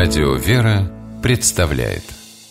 Радио «Вера» представляет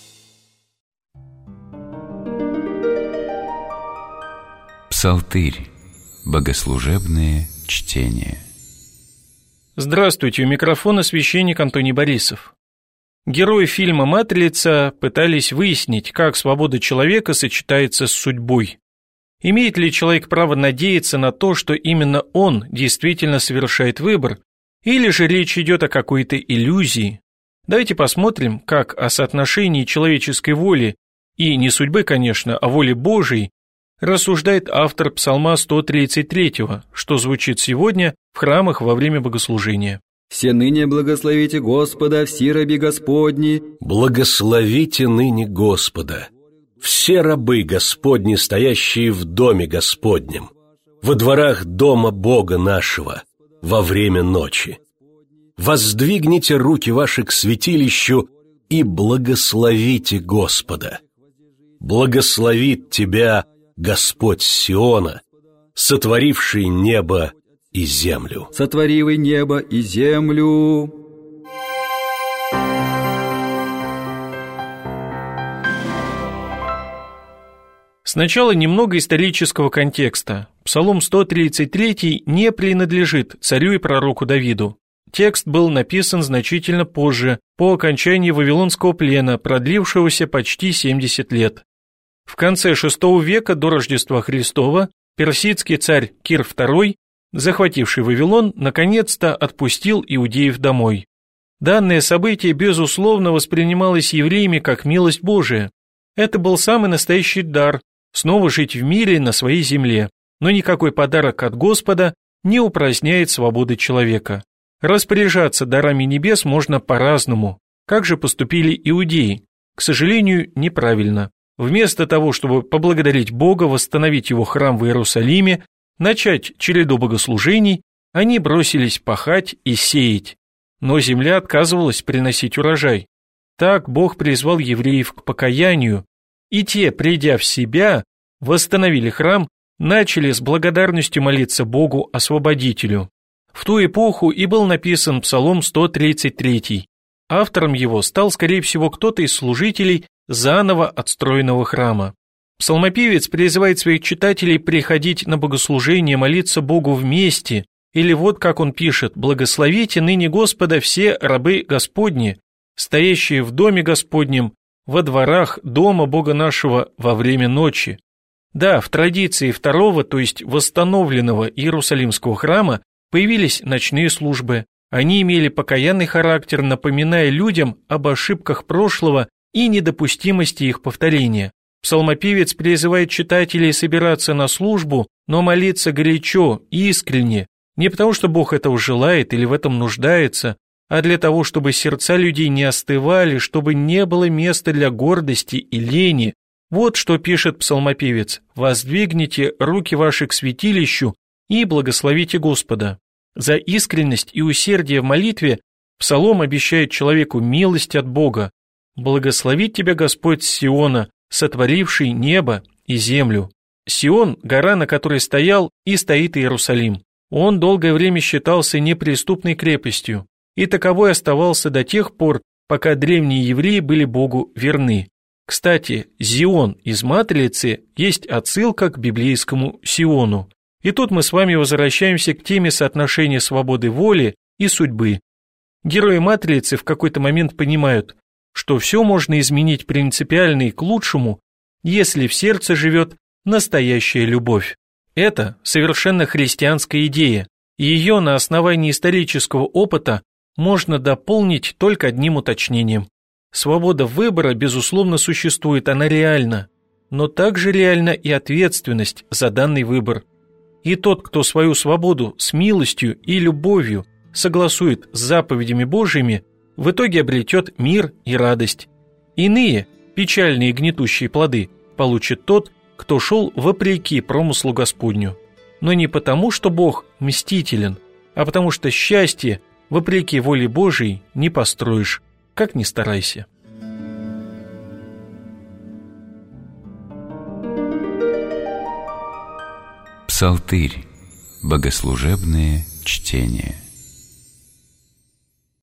Псалтырь. Богослужебные чтения. Здравствуйте, у микрофона священник Антоний Борисов. Герои фильма «Матрица» пытались выяснить, как свобода человека сочетается с судьбой. Имеет ли человек право надеяться на то, что именно он действительно совершает выбор, или же речь идет о какой-то иллюзии? Давайте посмотрим, как о соотношении человеческой воли, и не судьбы, конечно, а воли Божией, рассуждает автор Псалма 133, что звучит сегодня в храмах во время богослужения. «Все ныне благословите Господа, все раби Господни». Благословите ныне Господа, все рабы Господни, стоящие в доме Господнем, во дворах дома Бога нашего, во время ночи. Воздвигните руки ваши к святилищу и благословите Господа. Благословит тебя Господь Сиона, сотворивший небо и землю. Сотворивый небо и землю. Сначала немного исторического контекста. Псалом 133 не принадлежит царю и пророку Давиду. Текст был написан значительно позже, по окончании Вавилонского плена, продлившегося почти 70 лет. В конце VI века до Рождества Христова персидский царь Кир II, захвативший Вавилон, наконец-то отпустил иудеев домой. Данное событие, безусловно, воспринималось евреями как милость Божия. Это был самый настоящий дар – снова жить в мире на своей земле, но никакой подарок от Господа не упраздняет свободы человека. Распоряжаться дарами небес можно по-разному. Как же поступили иудеи? К сожалению, неправильно. Вместо того, чтобы поблагодарить Бога, восстановить его храм в Иерусалиме, начать череду богослужений, они бросились пахать и сеять. Но земля отказывалась приносить урожай. Так Бог призвал евреев к покаянию, и те, придя в себя, восстановили храм, начали с благодарностью молиться Богу Освободителю. В ту эпоху и был написан Псалом 133. Автором его стал, скорее всего, кто-то из служителей заново отстроенного храма. Псалмопевец призывает своих читателей приходить на богослужение, молиться Богу вместе, или вот как он пишет: «Благословите ныне Господа все рабы Господни, стоящие в доме Господнем, во дворах дома Бога нашего во время ночи». Да, в традиции второго, то есть восстановленного Иерусалимского храма, появились ночные службы. Они имели покаянный характер, напоминая людям об ошибках прошлого и недопустимости их повторения. Псалмопевец призывает читателей собираться на службу, но молиться горячо и искренне, не потому что Бог этого желает или в этом нуждается, а для того, чтобы сердца людей не остывали, чтобы не было места для гордости и лени. Вот что пишет псалмопевец: «Воздвигните руки ваши к святилищу и благословите Господа». За искренность и усердие в молитве псалом обещает человеку милость от Бога. «Благословит тебя Господь с Сиона, сотворивший небо и землю». Сион – гора, на которой стоял и стоит Иерусалим. Он долгое время считался неприступной крепостью, и таковой оставался до тех пор, пока древние евреи были Богу верны. Кстати, Зион из Матрицы есть отсылка к библейскому Сиону. И тут мы с вами возвращаемся к теме соотношения свободы воли и судьбы. Герои Матрицы в какой-то момент понимают, что все можно изменить принципиально и к лучшему, если в сердце живет настоящая любовь. Это совершенно христианская идея, и ее на основании исторического опыта можно дополнить только одним уточнением. Свобода выбора, безусловно, существует, она реальна, но также реальна и ответственность за данный выбор. И тот, кто свою свободу с милостью и любовью согласует с заповедями Божьими, в итоге обретет мир и радость. Иные, печальные и гнетущие плоды, получит тот, кто шел вопреки промыслу Господню. Но не потому, что Бог мстителен, а потому что счастье, вопреки воле Божией, не построишь, как ни старайся. Псалтырь. Богослужебные чтения.